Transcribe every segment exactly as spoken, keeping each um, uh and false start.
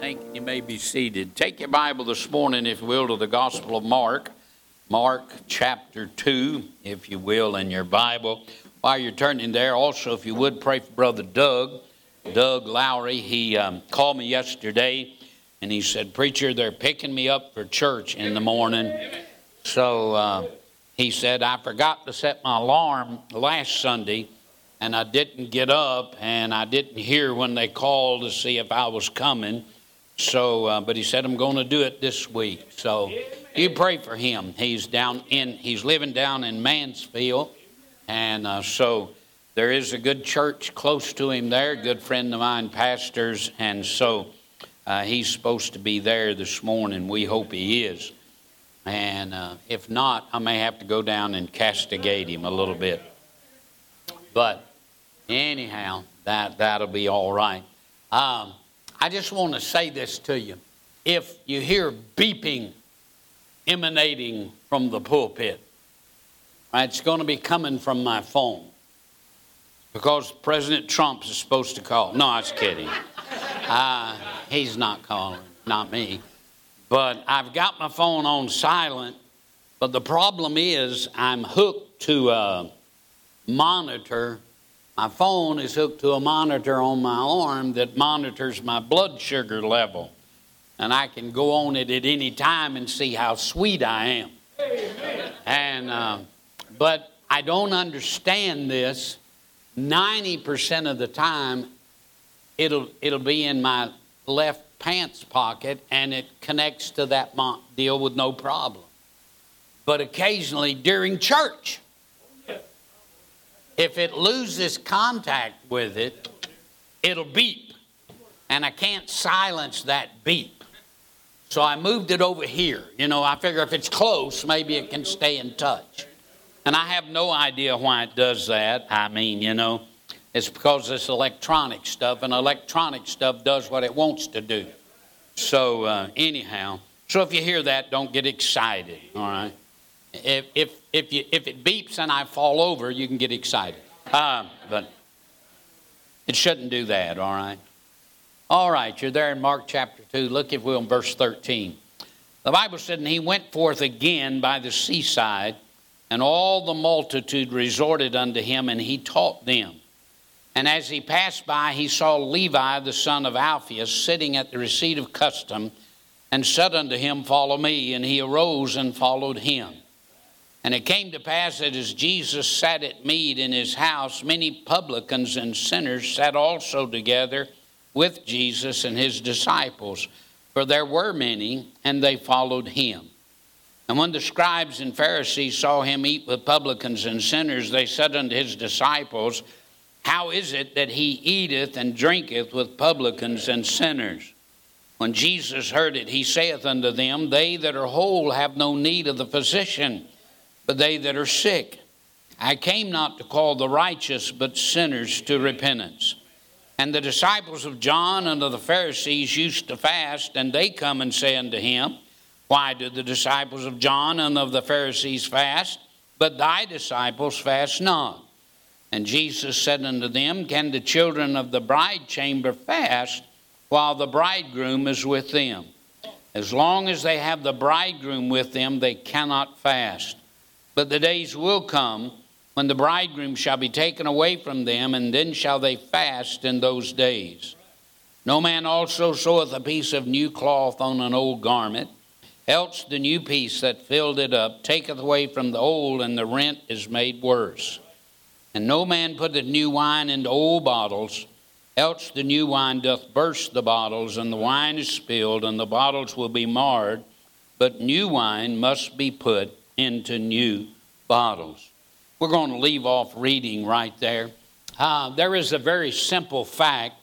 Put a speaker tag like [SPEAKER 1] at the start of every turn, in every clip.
[SPEAKER 1] Thank you. You may be seated. Take your Bible this morning, if you will, to the Gospel of Mark. Mark chapter two, if you will, in your Bible. While you're turning there, also, if you would, pray for Brother Doug. Doug Lowry, he um, called me yesterday, and he said, "Preacher, they're picking me up for church in the morning." So uh, he said, "I forgot to set my alarm last Sunday, and I didn't get up, and I didn't hear when they called to see if I was coming. So, uh, but he said, I'm going to do it this week." So you pray for him. He's down in, he's living down in Mansfield. And uh, so there is a good church close to him there. A good friend of mine pastors. And so uh, he's supposed to be there this morning. We hope he is. And uh, if not, I may have to go down and castigate him a little bit. But anyhow, that, that'll be all right. Um, I just want to say this to you. If you hear beeping emanating from the pulpit, right, it's going to be coming from my phone because President Trump is supposed to call. No, I was kidding. Uh, he's not calling, not me. But I've got my phone on silent, but the problem is I'm hooked to a monitor. My phone is hooked to a monitor on my arm that monitors my blood sugar level. And I can go on it at any time and see how sweet I am. Amen. And uh, but I don't understand this. ninety percent of the time, it'll it'll be in my left pants pocket, and it connects to that mon- deal with no problem. But occasionally during church, if it loses contact with it, it'll beep. And I can't silence that beep. So I moved it over here. You know, I figure if it's close, maybe it can stay in touch. And I have no idea why it does that. I mean, you know, it's because it's electronic stuff, and electronic stuff does what it wants to do. So uh, anyhow, so if you hear that, don't get excited, all right? If if if you if it beeps and I fall over, you can get excited. Uh, but it shouldn't do that, all right? All right, you're there in Mark chapter two. Look, if you will, in verse thirteen. The Bible said, "And he went forth again by the seaside, and all the multitude resorted unto him, and he taught them. And as he passed by, he saw Levi, the son of Alphaeus, sitting at the receipt of custom, and said unto him, Follow me. And he arose and followed him. And it came to pass that as Jesus sat at meat in his house, many publicans and sinners sat also together with Jesus and his disciples. For there were many, and they followed him. And when the scribes and Pharisees saw him eat with publicans and sinners, they said unto his disciples, How is it that he eateth and drinketh with publicans and sinners? When Jesus heard it, he saith unto them, They that are whole have no need of the physician, but they that are sick. I came not to call the righteous, but sinners to repentance. And the disciples of John and of the Pharisees used to fast, and they come and say unto him, Why do the disciples of John and of the Pharisees fast, but thy disciples fast not? And Jesus said unto them, Can the children of the bride chamber fast while the bridegroom is with them? As long as they have the bridegroom with them, they cannot fast. But the days will come when the bridegroom shall be taken away from them, and then shall they fast in those days. No man also seweth a piece of new cloth on an old garment, else the new piece that filled it up taketh away from the old, and the rent is made worse. And no man putteth new wine into old bottles, else the new wine doth burst the bottles, and the wine is spilled, and the bottles will be marred. But new wine must be put into new bottles." We're going to leave off reading right there. Uh, there is a very simple fact,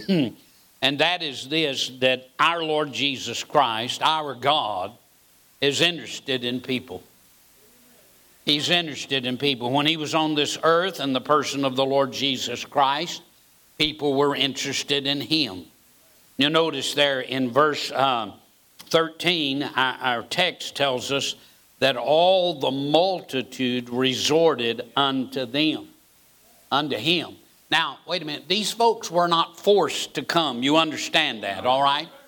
[SPEAKER 1] and that is this, that our Lord Jesus Christ, our God, is interested in people. He's interested in people. When he was on this earth in the person of the Lord Jesus Christ, people were interested in him. You notice there in verse uh, thirteen, our, our text tells us that all the multitude resorted unto them, unto him. Now, wait a minute. These folks were not forced to come. You understand that, all right?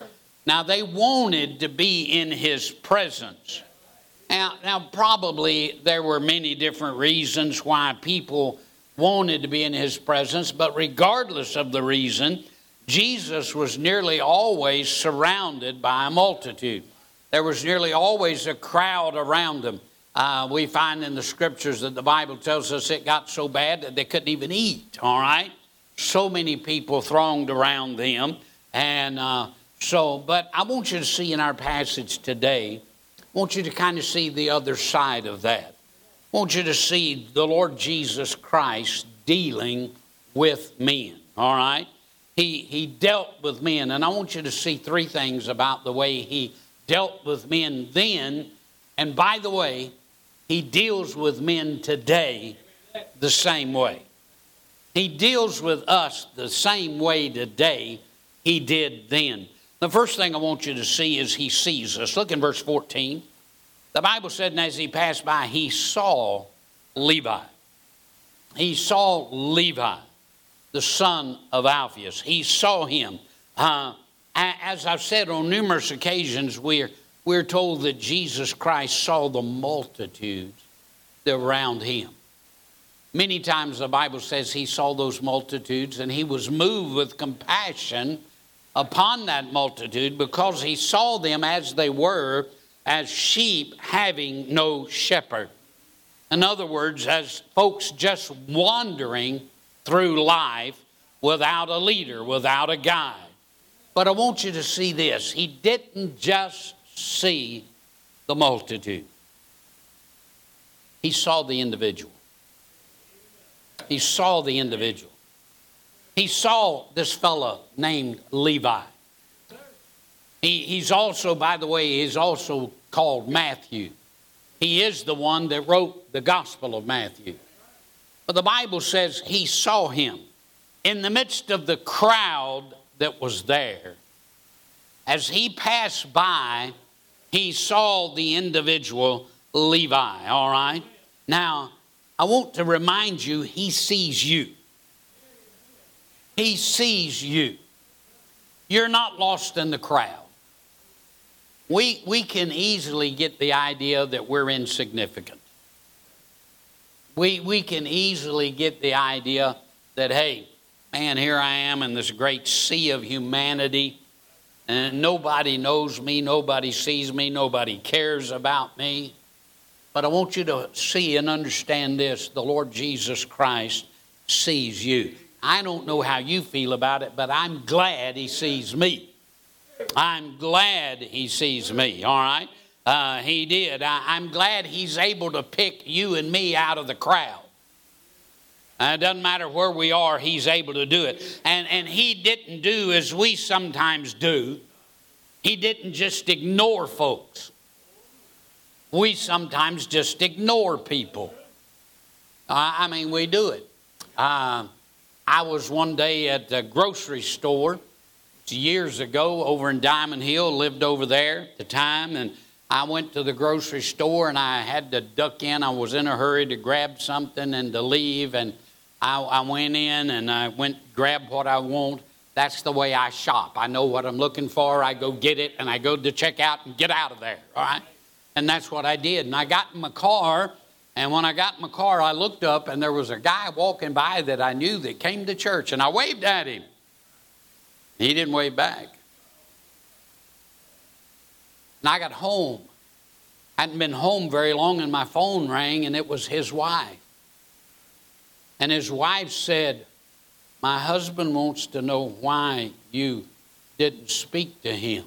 [SPEAKER 1] Now, they wanted to be in his presence. Now, now, probably there were many different reasons why people wanted to be in his presence, but regardless of the reason, Jesus was nearly always surrounded by a multitude. There was nearly always a crowd around him. Uh, we find in the scriptures that the Bible tells us it got so bad that they couldn't even eat, all right? So many people thronged around them. And uh, so, but I want you to see in our passage today, I want you to kind of see the other side of that. I want you to see the Lord Jesus Christ dealing with men, all right? He, he dealt with men, and I want you to see three things about the way he dealt with men then, and by the way, he deals with men today the same way. He deals with us the same way today he did then. The first thing I want you to see is he sees us. Look in verse fourteen. The Bible said, and as he passed by, he saw Levi. He saw Levi, the son of Alphaeus. He saw him. Uh, as I've said on numerous occasions, we're, we're told that Jesus Christ saw the multitudes around him. Many times the Bible says he saw those multitudes and he was moved with compassion upon that multitude because he saw them as they were, as sheep having no shepherd. In other words, as folks just wandering through life without a leader, without a guide. But I want you to see this. He didn't just see the multitude. He saw the individual. He saw the individual. He saw this fellow named Levi. He, he's also, by the way, he's also called Matthew. He is the one that wrote the Gospel of Matthew. But the Bible says he saw him in the midst of the crowd that was there. As he passed by, he saw the individual Levi, all right? Now, I want to remind you, he sees you. He sees you. You're not lost in the crowd. We, we can easily get the idea that we're insignificant. We, we can easily get the idea that, hey, man, here I am in this great sea of humanity, and nobody knows me, nobody sees me, nobody cares about me. But I want you to see and understand this. The Lord Jesus Christ sees you. I don't know how you feel about it, but I'm glad he sees me. I'm glad he sees me, all right? Uh, he did. I, I'm glad he's able to pick you and me out of the crowd. Uh, it doesn't matter where we are, he's able to do it. And, and he didn't do as we sometimes do. He didn't just ignore folks. We sometimes just ignore people. Uh, I mean, we do it. Uh, I was one day at the grocery store years ago over in Diamond Hill, lived over there at the time, and I went to the grocery store and I had to duck in. I was in a hurry to grab something and to leave, and I, I went in and I went grab what I want. That's the way I shop. I know what I'm looking for. I go get it, and I go to check out and get out of there, all right? And that's what I did. And I got in my car, and when I got in my car, I looked up, and there was a guy walking by that I knew that came to church, and I waved at him. He didn't wave back. And I got home. I hadn't been home very long, and my phone rang, and it was his wife. And his wife said, "My husband wants to know why you didn't speak to him.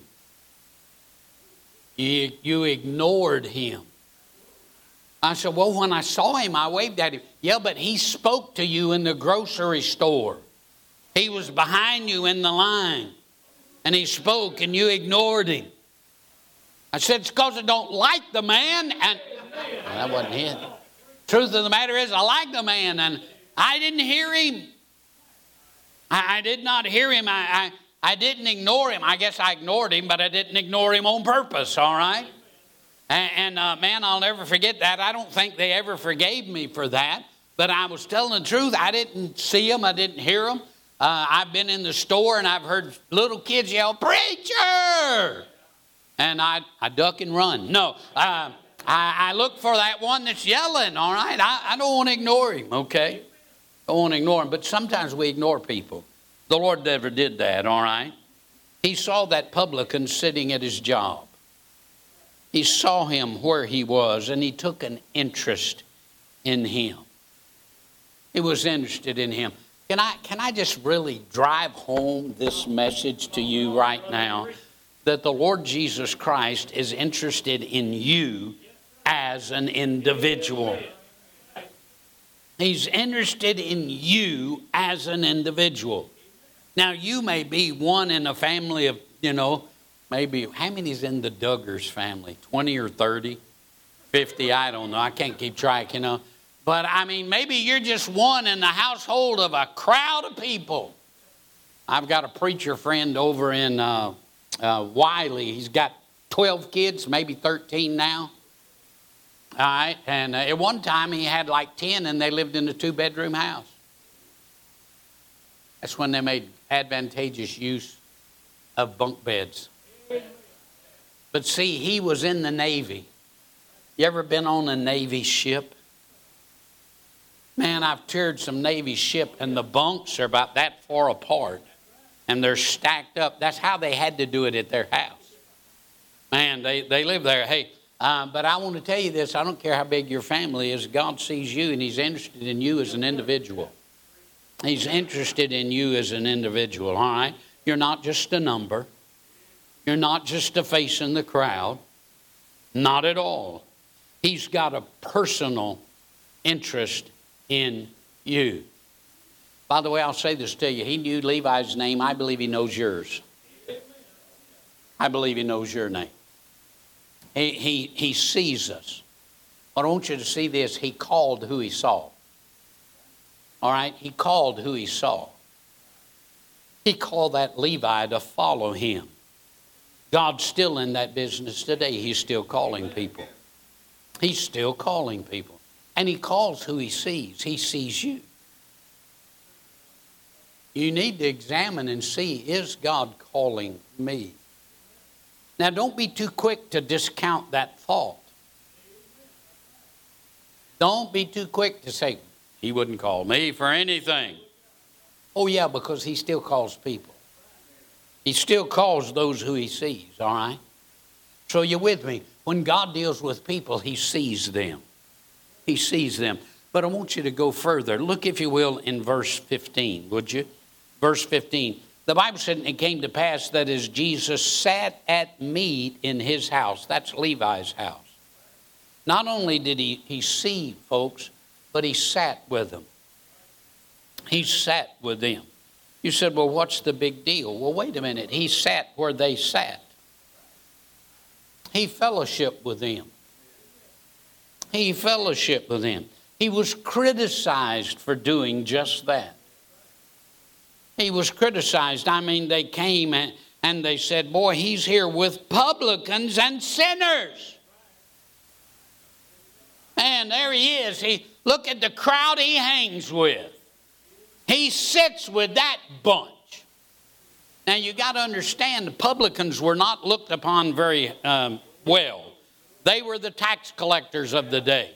[SPEAKER 1] You, you ignored him." I said, "Well, when I saw him, I waved at him." "Yeah, but he spoke to you in the grocery store. He was behind you in the line, and he spoke, and you ignored him." I said, "It's because I don't like the man." And well, that wasn't it. Truth of the matter is, I like the man, and I didn't hear him. I, I did not hear him. I, I, I didn't ignore him. I guess I ignored him, but I didn't ignore him on purpose, all right? And, and uh, man, I'll never forget that. I don't think they ever forgave me for that. But I was telling the truth. I didn't see him. I didn't hear him. Uh, I've been in the store and I've heard little kids yell, "Preacher!" And I, I duck and run. No, uh, I, I look for that one that's yelling, all right? I, I don't want to ignore him, okay? I don't want to ignore him. But sometimes we ignore people. The Lord never did that, all right? He saw that publican sitting at his job. He saw him where he was, and he took an interest in him. He was interested in him. Can I, can I just really drive home this message to you right now? That the Lord Jesus Christ is interested in you as an individual. He's interested in you as an individual. Now, you may be one in a family of, you know, maybe, how many's in the Duggars family? twenty or thirty? fifty? I don't know. I can't keep track, you know. But, I mean, maybe you're just one in the household of a crowd of people. I've got a preacher friend over in uh, uh, Wiley. He's got twelve kids, maybe thirteen now. All right. And uh, at one time, he had like ten, and they lived in a two-bedroom house. That's when they made advantageous use of bunk beds. But see, he was in the Navy. You ever been on a Navy ship? Man, I've toured some Navy ship, and the bunks are about that far apart, and they're stacked up. That's how they had to do it at their house. Man, they, they live there. Hey, uh, but I want to tell you this. I don't care how big your family is. God sees you, and he's interested in you as an individual. He's interested in you as an individual, all right? You're not just a number. You're not just a face in the crowd. Not at all. He's got a personal interest in you. By the way, I'll say this to you. He knew Levi's name. I believe he knows yours. I believe he knows your name. He, he, he sees us. But I want you to see this. He called who he saw. All right? He called who he saw. He called that Levi to follow him. God's still in that business today. He's still calling people. He's still calling people. And he calls who he sees. He sees you. You need to examine and see, is God calling me? Now, don't be too quick to discount that thought. Don't be too quick to say, he wouldn't call me for anything. Oh, yeah, because he still calls people. He still calls those who he sees, all right? So you're with me. When God deals with people, he sees them. He sees them. But I want you to go further. Look, if you will, in verse fifteen, would you? Verse fifteen. The Bible said, it came to pass that as Jesus sat at meat in his house, that's Levi's house. Not only did he, he see folks, but he sat with them. He sat with them. You said, well, what's the big deal? Well, wait a minute. He sat where they sat. He fellowshiped with them. He fellowshiped with them. He was criticized for doing just that. He was criticized. I mean, they came and, and they said, boy, he's here with publicans and sinners. And there he is. He, look at the crowd he hangs with. He sits with that bunch. Now, you got to understand, the publicans were not looked upon very um, well. They were the tax collectors of the day.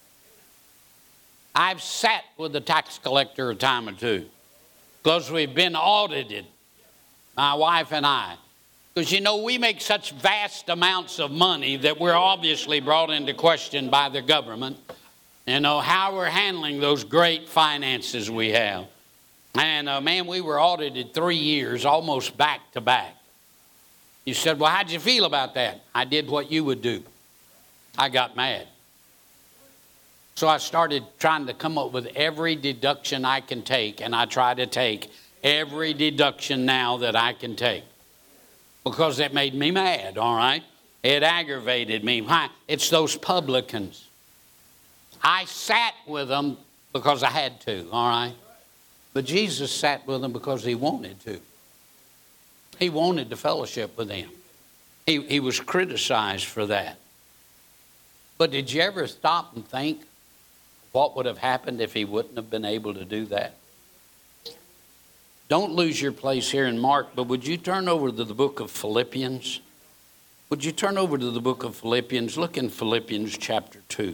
[SPEAKER 1] I've sat with a tax collector a time or two because we've been audited, my wife and I. Because, you know, we make such vast amounts of money that we're obviously brought into question by the government. You know, how we're handling those great finances we have. And, uh, man, we were audited three years, almost back to back. You said, well, how'd you feel about that? I did what you would do. I got mad. So I started trying to come up with every deduction I can take, and I try to take every deduction now that I can take. Because it made me mad, all right? It aggravated me. Why? It's those publicans. I sat with them because I had to, all right? But Jesus sat with them because he wanted to. He wanted to fellowship with them. He, he was criticized for that. But did you ever stop and think what would have happened if he wouldn't have been able to do that? Don't lose your place here in Mark, but would you turn over to the book of Philippians? Would you turn over to the book of Philippians? Look in Philippians chapter two.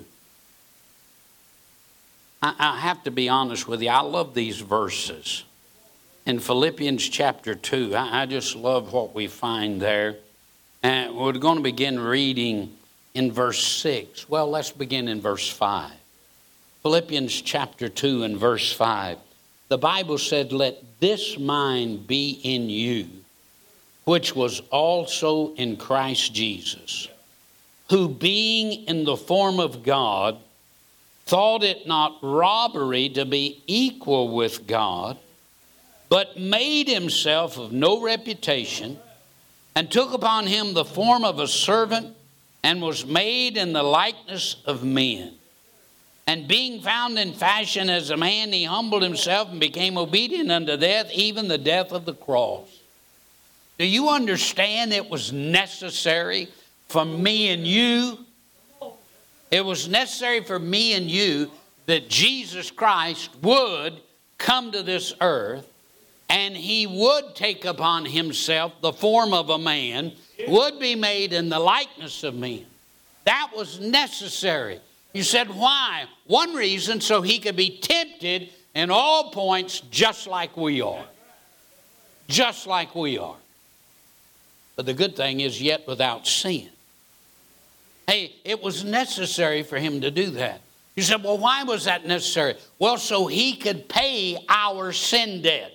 [SPEAKER 1] I, I have to be honest with you. I love these verses. In Philippians chapter two, I, I just love what we find there. And we're going to begin reading in verse six. Well, let's begin in verse five. Philippians chapter two and verse five. The Bible said, "Let this mind be in you, which was also in Christ Jesus, who being in the form of God, thought it not robbery to be equal with God, but made himself of no reputation, and took upon him the form of a servant, and was made in the likeness of men. And being found in fashion as a man, he humbled himself and became obedient unto death, even the death of the cross." Do you understand it was necessary for me and you? It was necessary for me and you that Jesus Christ would come to this earth, and he would take upon himself the form of a man, would be made in the likeness of men. That was necessary. You said, why? One reason, so he could be tempted in all points just like we are. Just like we are. But the good thing is, yet without sin. Hey, it was necessary for him to do that. You said, well, why was that necessary? Well, so he could pay our sin debt.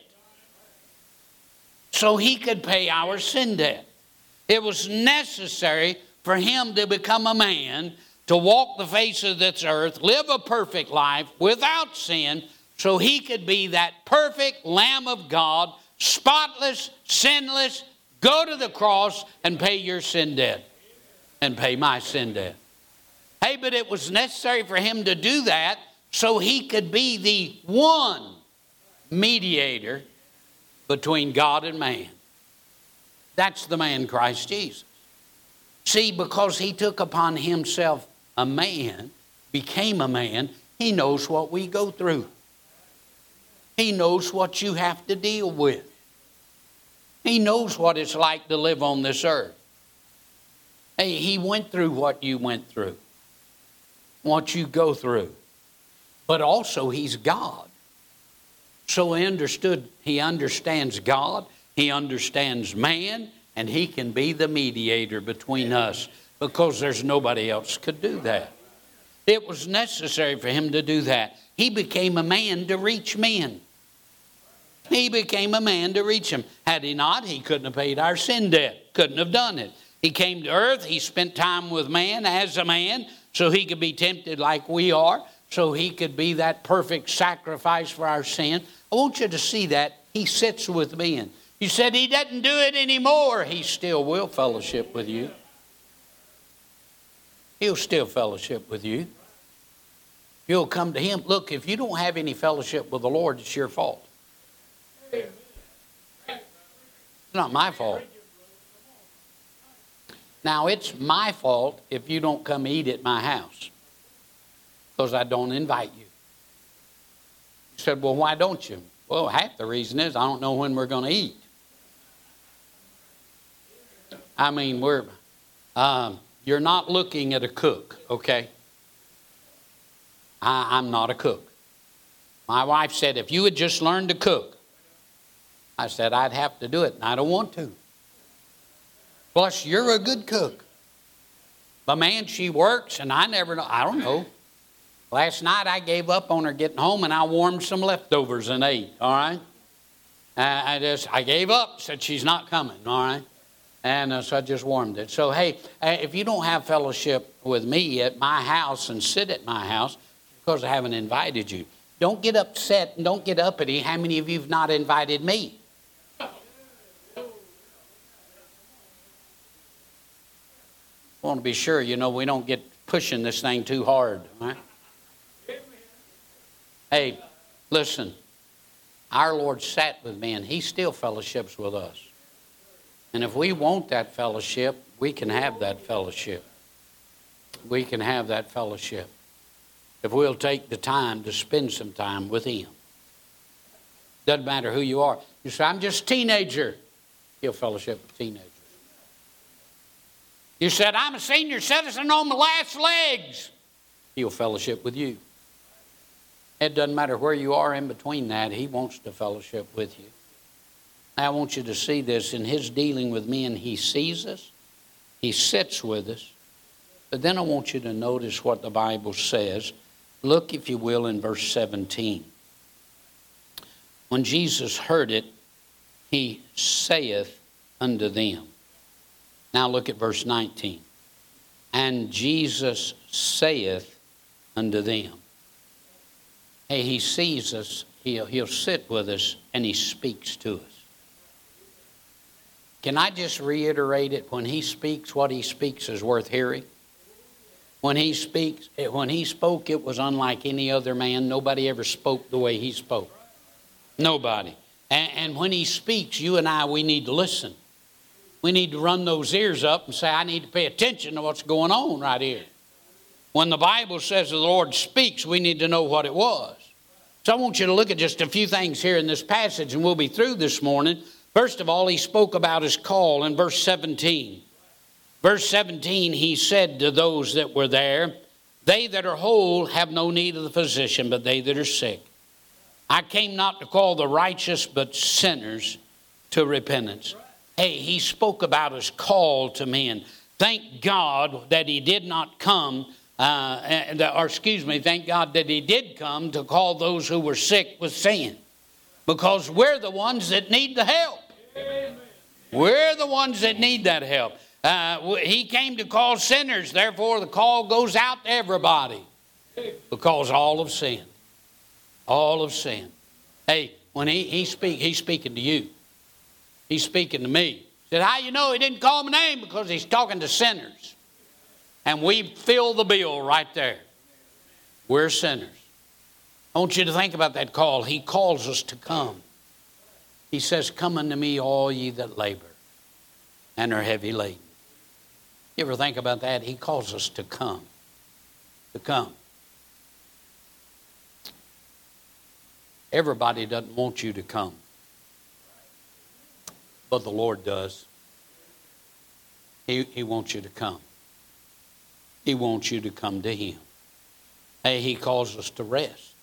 [SPEAKER 1] So he could pay our sin debt. It was necessary for him to become a man, to walk the face of this earth, live a perfect life without sin, so he could be that perfect Lamb of God, spotless, sinless, go to the cross and pay your sin debt and pay my sin debt. Hey, but it was necessary for him to do that so he could be the one mediator between God and man. That's the man Christ Jesus. See, because he took upon himself a man, became a man, he knows what we go through. He knows what you have to deal with. He knows what it's like to live on this earth. Hey, he went through what you went through, what you go through. But also he's God. So he understood, he understands God, he understands man, and he can be the mediator between us, because there's nobody else could do that. It was necessary for him to do that. He became a man to reach men. He became a man to reach them. Had he not, he couldn't have paid our sin debt. Couldn't have done it. He came to earth. He spent time with man as a man, so he could be tempted like we are, so he could be that perfect sacrifice for our sin. I want you to see that. He sits with men. You said he doesn't do it anymore. He still will fellowship with you. He'll still fellowship with you. You'll come to him. Look, if you don't have any fellowship with the Lord, it's your fault. It's not my fault. Now, it's my fault if you don't come eat at my house, because I don't invite you. You said, well, why don't you? Well, half the reason is I don't know when we're going to eat. I mean, we're um, you're not looking at a cook, okay? I, I'm not a cook. My wife said, if you had just learned to cook, I said, I'd have to do it, and I don't want to. Plus, you're a good cook. But man, she works, and I never know. I don't know. Last night, I gave up on her getting home, and I warmed some leftovers and ate, all right? Uh, I just, I gave up, said she's not coming, all right? And uh, so I just warmed it. So, hey, uh, if you don't have fellowship with me at my house and sit at my house, because I haven't invited you, don't get upset and don't get uppity. How many of you have not invited me? I want to be sure, you know, we don't get pushing this thing too hard. Right? Hey, listen, our Lord sat with me, and he still fellowships with us. And if we want that fellowship, we can have that fellowship. We can have that fellowship if we'll take the time to spend some time with him. Doesn't matter who you are. You say, I'm just a teenager. He'll fellowship with teenagers. You said, I'm a senior citizen on my last legs. He'll fellowship with you. It doesn't matter where you are in between that. He wants to fellowship with you. I want you to see this in his dealing with men. He sees us. He sits with us. But then I want you to notice what the Bible says. Look, if you will, in verse seventeen. When Jesus heard it, he saith unto them. Now look at verse nineteen. And Jesus saith unto them. Hey, he sees us, he'll, he'll sit with us, and he speaks to us. Can I just reiterate it? When he speaks, what he speaks is worth hearing. When he speaks, when he spoke, it was unlike any other man. Nobody ever spoke the way he spoke. Nobody. And, and when he speaks, you and I, we need to listen. We need to run those ears up and say, I need to pay attention to what's going on right here. When the Bible says the Lord speaks, we need to know what it was. So I want you to look at just a few things here in this passage, and we'll be through this morning. First of all, he spoke about his call in verse seventeen. Verse seventeen, he said to those that were there, they that are whole have no need of the physician, but they that are sick. I came not to call the righteous, but sinners to repentance. Hey, he spoke about his call to men. Thank God that he did not come, uh, or excuse me, thank God that he did come to call those who were sick with sin. Because we're the ones that need the help. We're the ones that need that help. Uh, he came to call sinners, therefore the call goes out to everybody. Because all have sinned. All have sinned. Hey, when he, he speak, he's speaking to you. He's speaking to me. He said, how you know he didn't call my name? Because he's talking to sinners. And we fill the bill right there. We're sinners. I want you to think about that call. He calls us to come. He says, come unto me, all ye that labor and are heavy laden. You ever think about that? He calls us to come. To come. Everybody doesn't want you to come. But the Lord does. He, he wants you to come. He wants you to come to him. Hey, he calls us to rest.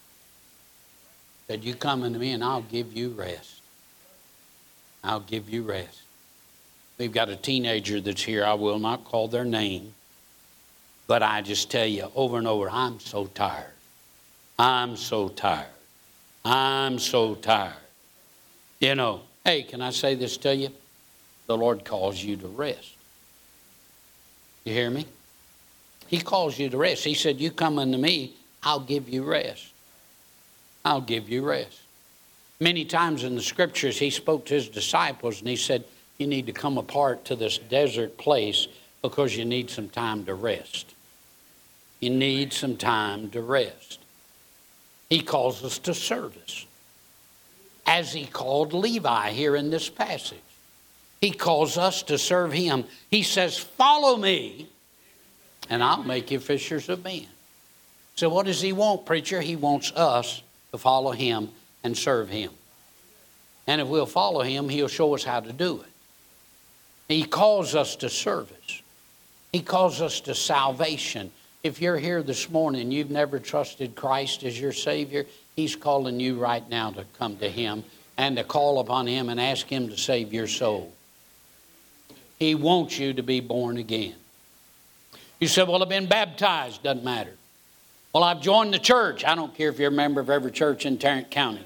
[SPEAKER 1] Said, you come unto me and I'll give you rest. I'll give you rest. We've got a teenager that's here. I will not call their name. But I just tell you over and over, I'm so tired. I'm so tired. I'm so tired. You know, hey, can I say this to you? The Lord calls you to rest. You hear me? He calls you to rest. He said, you come unto me, I'll give you rest. I'll give you rest. Many times in the scriptures, he spoke to his disciples and he said, you need to come apart to this desert place because you need some time to rest. You need some time to rest. He calls us to service. As he called Levi here in this passage. He calls us to serve him. He says, follow me and I'll make you fishers of men. So what does he want, preacher? He wants us to follow him and serve him. And if we'll follow him, he'll show us how to do it. He calls us to service. He calls us to salvation. If you're here this morning and you've never trusted Christ as your Savior, he's calling you right now to come to him and to call upon him and ask him to save your soul. He wants you to be born again. You said, well, I've been baptized. Doesn't matter. Well, I've joined the church. I don't care if you're a member of every church in Tarrant County.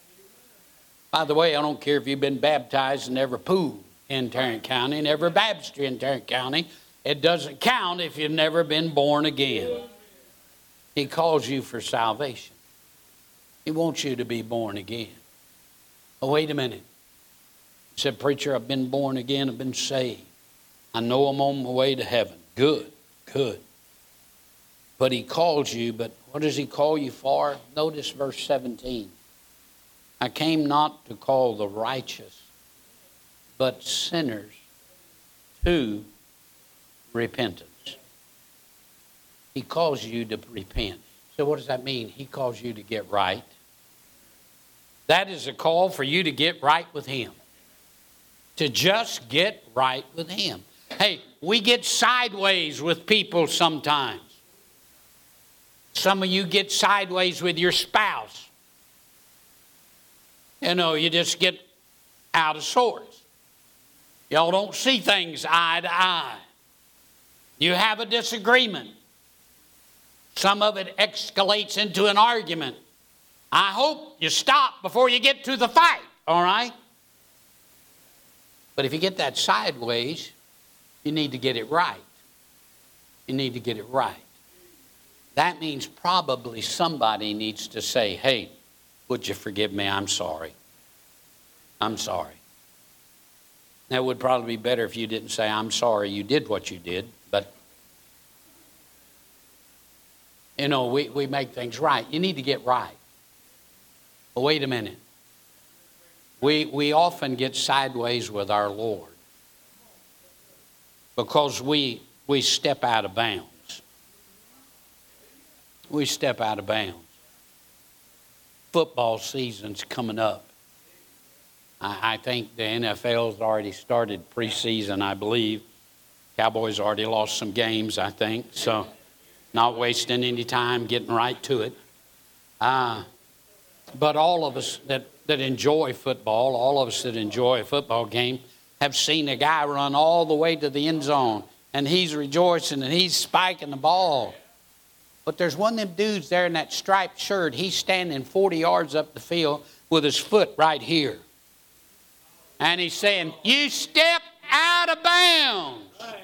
[SPEAKER 1] By the way, I don't care if you've been baptized in every pool in Tarrant County and every baptistry in Tarrant County. It doesn't count if you've never been born again. He calls you for salvation. He wants you to be born again. Oh, wait a minute. He said, preacher, I've been born again. I've been saved. I know I'm on my way to heaven. Good, good. But he calls you, but what does he call you for? Notice verse seventeen. I came not to call the righteous, but sinners to repentance. He calls you to repent. So what does that mean? He calls you to get right. That is a call for you to get right with Him. To just get right with Him. Hey, we get sideways with people sometimes. Some of you get sideways with your spouse. You know, you just get out of sorts. Y'all don't see things eye to eye. You have a disagreement. Some of it escalates into an argument. I hope you stop before you get to the fight, all right? But if you get that sideways, you need to get it right. You need to get it right. That means probably somebody needs to say, hey, would you forgive me? I'm sorry. I'm sorry. Now, it would probably be better if you didn't say, I'm sorry you did what you did, but you know, we, we make things right. You need to get right. But wait a minute. We, we often get sideways with our Lord because we, we step out of bounds. We step out of bounds. Football season's coming up. I, I think the N F L's already started preseason, I believe. Cowboys already lost some games, I think. So not wasting any time, getting right to it. Uh, but all of us that, that enjoy football, all of us that enjoy a football game, have seen a guy run all the way to the end zone, and he's rejoicing, and he's spiking the ball. But there's one of them dudes there in that striped shirt. He's standing forty yards up the field with his foot right here. And he's saying, you stepped out of bounds.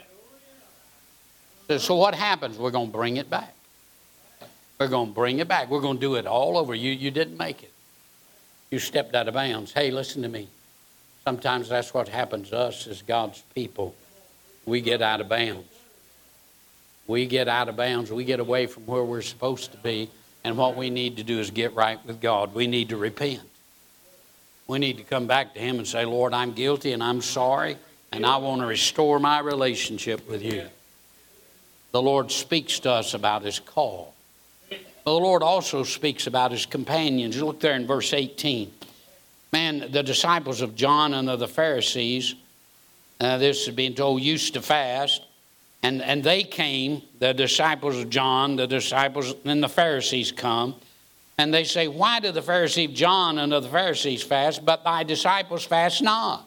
[SPEAKER 1] So, so what happens? We're going to bring it back. We're going to bring it back. We're going to do it all over. You, you didn't make it. You stepped out of bounds. Hey, listen to me. Sometimes that's what happens to us as God's people. We get out of bounds. We get out of bounds. We get away from where we're supposed to be. And what we need to do is get right with God. We need to repent. We need to come back to Him and say, Lord, I'm guilty and I'm sorry, and I want to restore my relationship with you. The Lord speaks to us about His call. The Lord also speaks about His companions. Look there in verse eighteen. Man, the disciples of John and of the Pharisees, uh, this is being told, used to fast. And, and they came, the disciples of John, the disciples, and the Pharisees come. And they say, why do the Pharisees of John and of the Pharisees fast, but thy disciples fast not?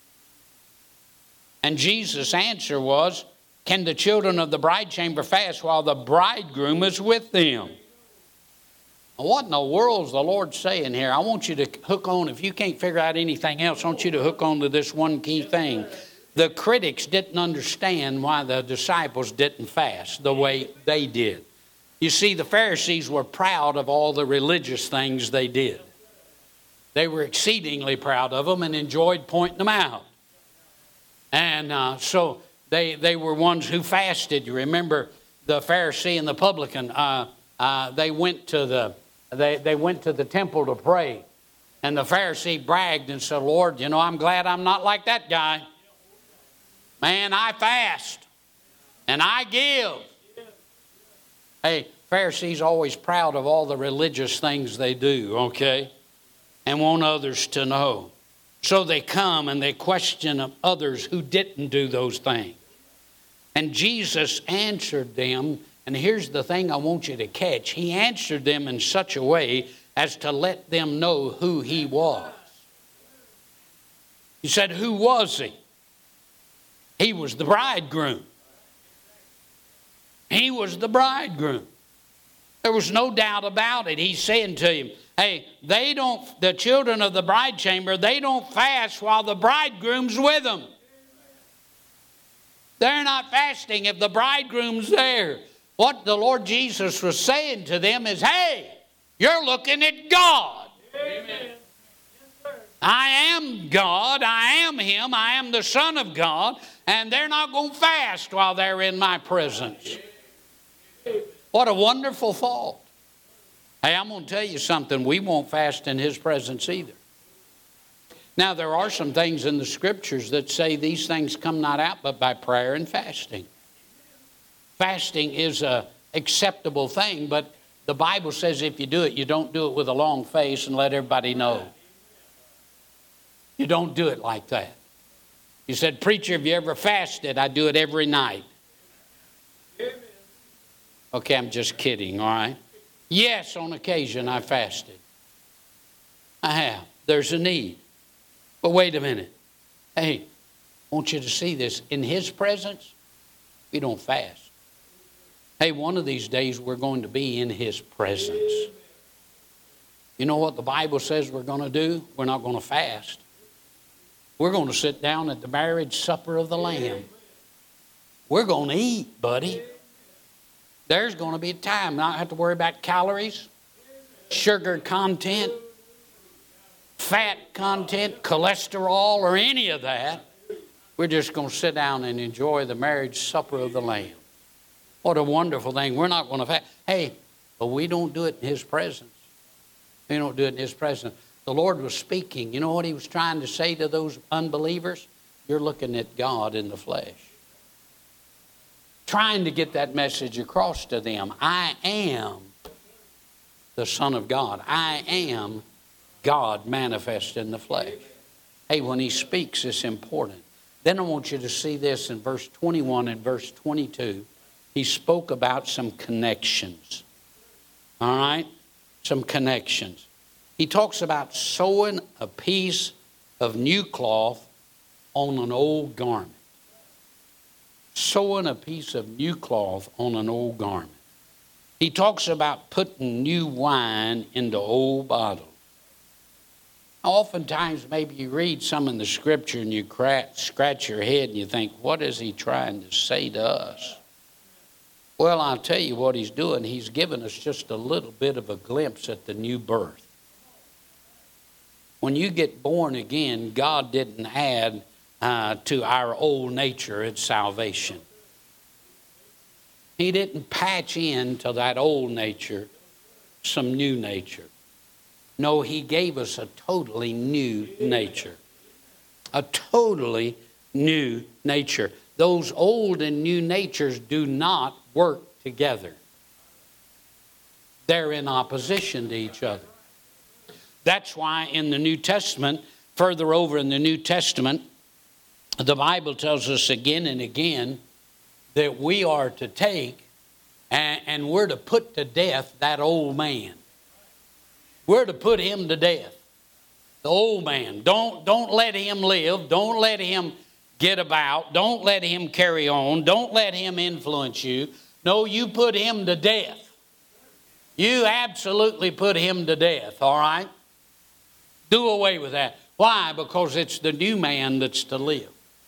[SPEAKER 1] And Jesus' answer was, can the children of the bride chamber fast while the bridegroom is with them? Now, what in the world is the Lord saying here? I want you to hook on, if you can't figure out anything else, I want you to hook on to this one key thing. The critics didn't understand why the disciples didn't fast the way they did. You see, the Pharisees were proud of all the religious things they did. They were exceedingly proud of them and enjoyed pointing them out. And uh, so they, they were ones who fasted. You remember the Pharisee and the publican, uh, uh, they went to the they, they went to the temple to pray. And the Pharisee bragged and said, Lord, you know, I'm glad I'm not like that guy. Man, I fast and I give. Hey, Pharisees always proud of all the religious things they do, okay? And want others to know. So they come and they question others who didn't do those things. And Jesus answered them, and here's the thing I want you to catch. He answered them in such a way as to let them know who He was. He said, who was He? He was the bridegroom. He was the bridegroom. There was no doubt about it. He's saying to him, hey, they don't, the children of the bride chamber, they don't fast while the bridegroom's with them. They're not fasting if the bridegroom's there. What the Lord Jesus was saying to them is, hey, you're looking at God. Amen. I am God, I am Him, I am the Son of God, and they're not going to fast while they're in my presence. What a wonderful thought. Hey, I'm going to tell you something, we won't fast in His presence either. Now, there are some things in the Scriptures that say these things come not out but by prayer and fasting. Fasting is an acceptable thing, but the Bible says if you do it, you don't do it with a long face and let everybody know. You don't do it like that. You said, preacher, have you ever fasted? I do it every night. Okay, I'm just kidding, all right? Yes, on occasion I fasted. I have. There's a need. But wait a minute. Hey, I want you to see this. In His presence, we don't fast. Hey, one of these days we're going to be in His presence. You know what the Bible says we're going to do? We're not going to fast. We're going to sit down at the marriage supper of the Lamb. We're going to eat, buddy. There's going to be a time. Not have to worry about calories, sugar content, fat content, cholesterol, or any of that. We're just going to sit down and enjoy the marriage supper of the Lamb. What a wonderful thing. We're not going to fast. Hey, but we don't do it in His presence. We don't do it in His presence. The Lord was speaking. You know what He was trying to say to those unbelievers? You're looking at God in the flesh. Trying to get that message across to them. I am the Son of God. I am God manifest in the flesh. Hey, when He speaks, it's important. Then I want you to see this in verse twenty-one and verse twenty-two. He spoke about some connections. All right? Some connections. He talks about sewing a piece of new cloth on an old garment. Sewing a piece of new cloth on an old garment. He talks about putting new wine into old bottles. Oftentimes, maybe you read some in the Scripture and you scratch your head and you think, what is He trying to say to us? Well, I'll tell you what He's doing. He's given us just a little bit of a glimpse at the new birth. When you get born again, God didn't add uh, to our old nature at salvation. He didn't patch into that old nature some new nature. No, He gave us a totally new nature. A totally new nature. Those old and new natures do not work together. They're in opposition to each other. That's why in the New Testament, further over in the New Testament, the Bible tells us again and again that we are to take and, and we're to put to death that old man. We're to put him to death. The old man. Don't, don't let him live. Don't let him get about. Don't let him carry on. Don't let him influence you. No, you put him to death. You absolutely put him to death, all right? Do away with that. Why? Because it's the new man that's to live.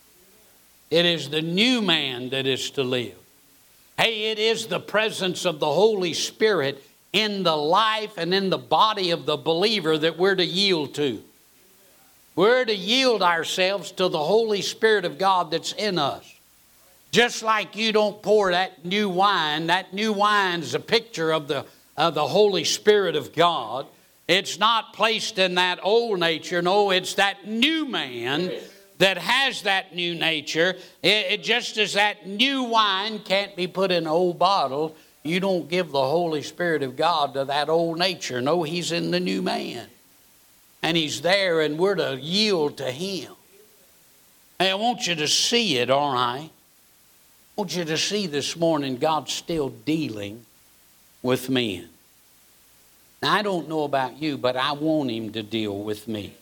[SPEAKER 1] It is the new man that is to live. Hey, it is the presence of the Holy Spirit in the life and in the body of the believer that we're to yield to. We're to yield ourselves to the Holy Spirit of God that's in us. Just like you don't pour that new wine, that new wine is a picture of the, of the Holy Spirit of God. It's not placed in that old nature. No, it's that new man that has that new nature. It, it just as that new wine can't be put in an old bottle, you don't give the Holy Spirit of God to that old nature. No, He's in the new man. And He's there and we're to yield to Him. Hey, I want you to see it, all right? I want you to see this morning God's still dealing with men. Now, I don't know about you, but I want Him to deal with me.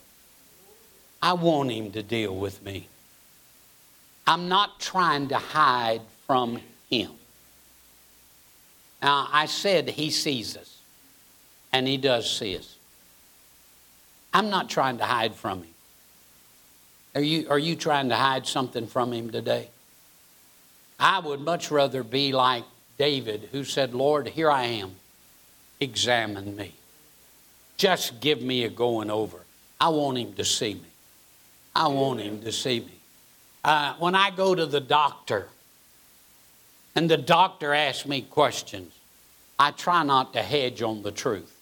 [SPEAKER 1] I want Him to deal with me. I'm not trying to hide from Him. Now, I said He sees us, and He does see us. I'm not trying to hide from Him. Are you, are you trying to hide something from Him today? I would much rather be like David, who said, Lord, here I am. Examine me. Just give me a going over. I want Him to see me. I want Him to see me. Uh, when I go to the doctor and the doctor asks me questions, I try not to hedge on the truth.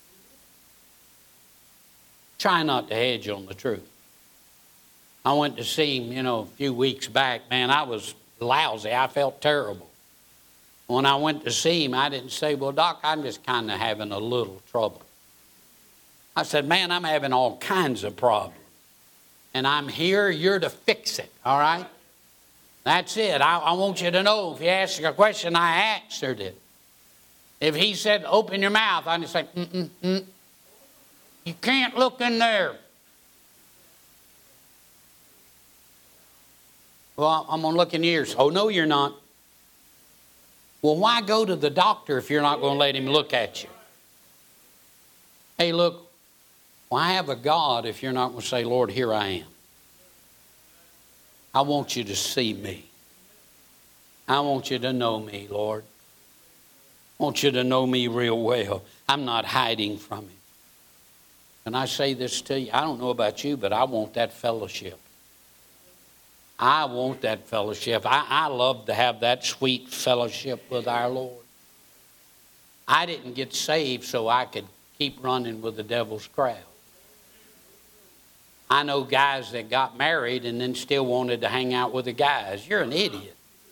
[SPEAKER 1] Try not to hedge on the truth. I went to see him, you know, a few weeks back. Man, I was lousy. I felt terrible. When I went to see him, I didn't say, well, Doc, I'm just kind of having a little trouble. I said, man, I'm having all kinds of problems. And I'm here, you're to fix it, all right? That's it. I, I want you to know, if you ask a question, I answered it. If he said, open your mouth, I'd just say, mm-mm, mm. You can't look in there. Well, I'm going to look in the ears. Oh, no, you're not. Well, why go to the doctor if you're not going to let him look at you? Hey, look, why have a God if you're not going to say, Lord, here I am? I want you to see me. I want you to know me, Lord. I want you to know me real well. I'm not hiding from him. And I say this to you, I don't know about you, but I want that fellowship. I want that fellowship. I, I love to have that sweet fellowship with our Lord. I didn't get saved so I could keep running with the devil's crowd. I know guys that got married and then still wanted to hang out with the guys. You're an idiot.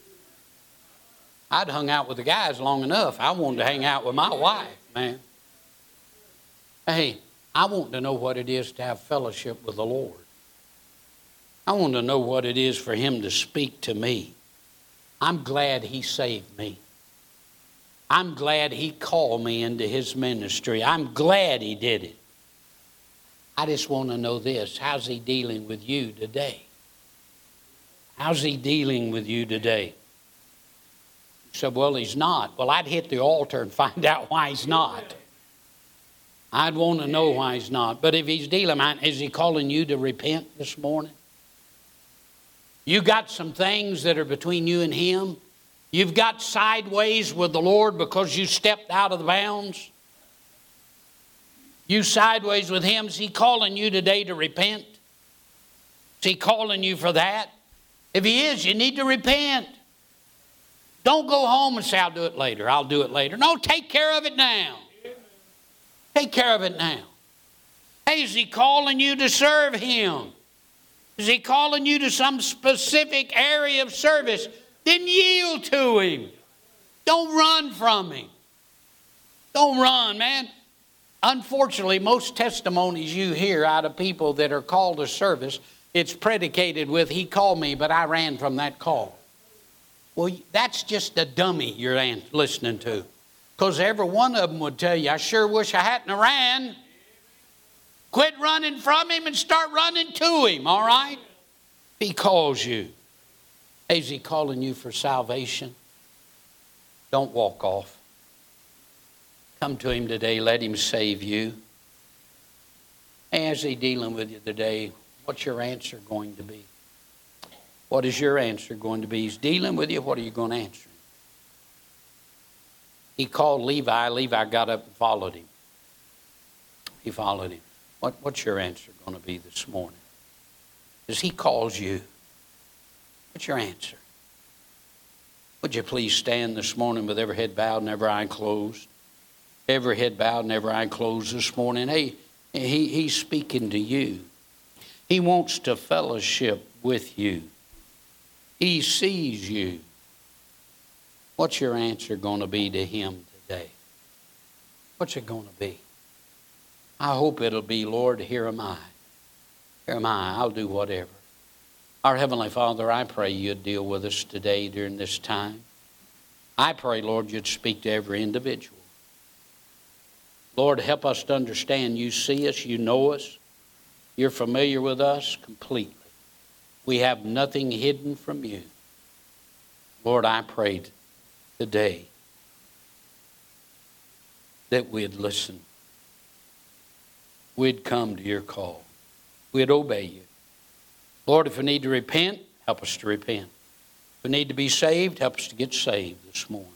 [SPEAKER 1] I'd hung out with the guys long enough. I wanted to hang out with my wife, man. Hey, I want to know what it is to have fellowship with the Lord. I want to know what it is for him to speak to me. I'm glad he saved me. I'm glad he called me into his ministry. I'm glad he did it. I just want to know this. How's he dealing with you today? How's he dealing with you today? You said, well, he's not. Well, I'd hit the altar and find out why he's not. I'd want to know why he's not. But if he's dealing, is he calling you to repent this morning? You got some things that are between you and him. You've got sideways with the Lord because you stepped out of the bounds. You sideways with him. Is he calling you today to repent? Is he calling you for that? If he is, you need to repent. Don't go home and say, I'll do it later. I'll do it later. No, take care of it now. Take care of it now. Hey, is he calling you to serve him? Is he calling you to some specific area of service? Then yield to him. Don't run from him. Don't run, man. Unfortunately, most testimonies you hear out of people that are called to service, it's predicated with, he called me, but I ran from that call. Well, that's just a dummy you're listening to. Because every one of them would tell you, I sure wish I hadn't ran. Quit running from him and start running to him, all right? He calls you. Is he calling you for salvation? Don't walk off. Come to him today. Let him save you. As he dealing with you today, what's your answer going to be? What is your answer going to be? He's dealing with you. What are you going to answer? He called Levi. Levi got up and followed him. He followed him. What, what's your answer going to be this morning? As he calls you, what's your answer? Would you please stand this morning with every head bowed and every eye closed? Every head bowed and every eye closed this morning. Hey, he, he's speaking to you. He wants to fellowship with you. He sees you. What's your answer going to be to him today? What's it going to be? I hope it'll be, Lord, here am I. Here am I. I'll do whatever. Our Heavenly Father, I pray you'd deal with us today during this time. I pray, Lord, you'd speak to every individual. Lord, help us to understand you see us, you know us. You're familiar with us completely. We have nothing hidden from you. Lord, I pray today that we'd listen. We'd come to your call. We'd obey you. Lord, if we need to repent, help us to repent. If we need to be saved, help us to get saved this morning.